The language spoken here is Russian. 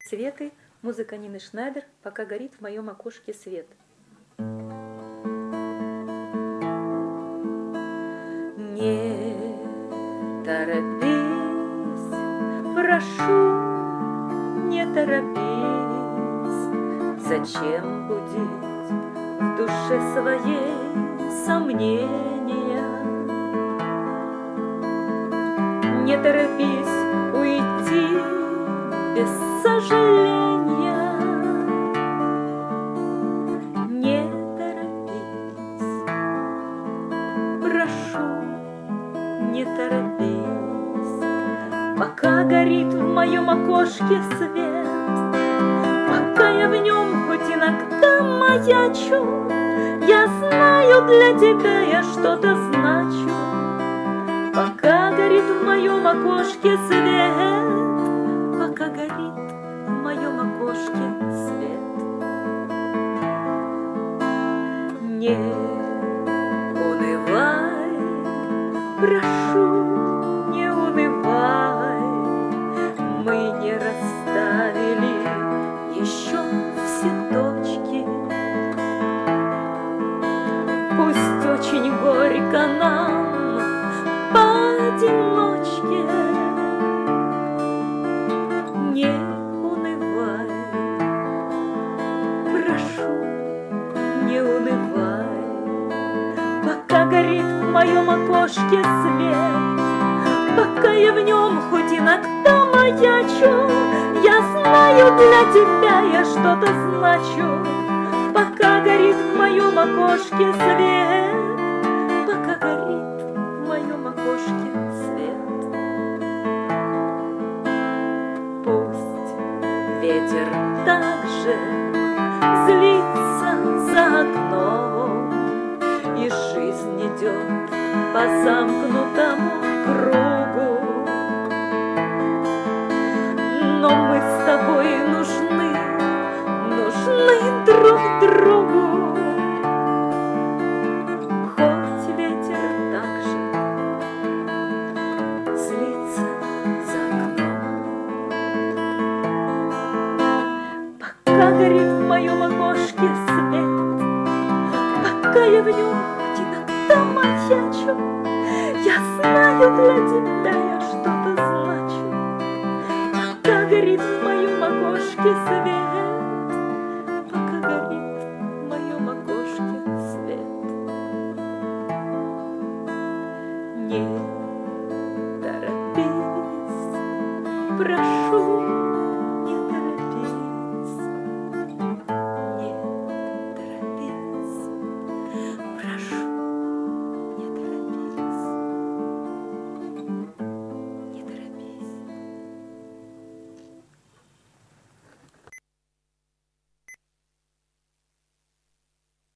Цветы, музыка Нины Шнайдер, «Пока горит в моем окошке свет». Не торопись, прошу, не торопись, зачем будить в душе своей сомнения? Не торопись уйти без сожаления, не торопись, прошу, не торопись, пока горит в моем окошке свет, пока я в нем хоть иногда маячу, я знаю, для тебя я что-то значу. Пока горит в моем окошке свет, пока горит в моем окошке свет. Не унывай, прошу, не унывай, мы не расставили еще все точки. Пусть очень горько нам поодиночке, не унывай, прошу, не унывай, пока горит в моем окошке свет, пока я в нем хоть иногда маячу, я знаю, для тебя я что-то значу. Пока горит в моем окошке свет, пока горит в моем окошке свет. Пусть ветер также злится за окном, и жизнь идет по замкнутому кругу, но мы с тобой нужны друг другу. Хоть ветер также злится за окном, пока горит в моем окошке свет, пока я в нем хоть иногда маячу, я знаю, для тебя я что-то значу. Пока горит в моем окошке свет,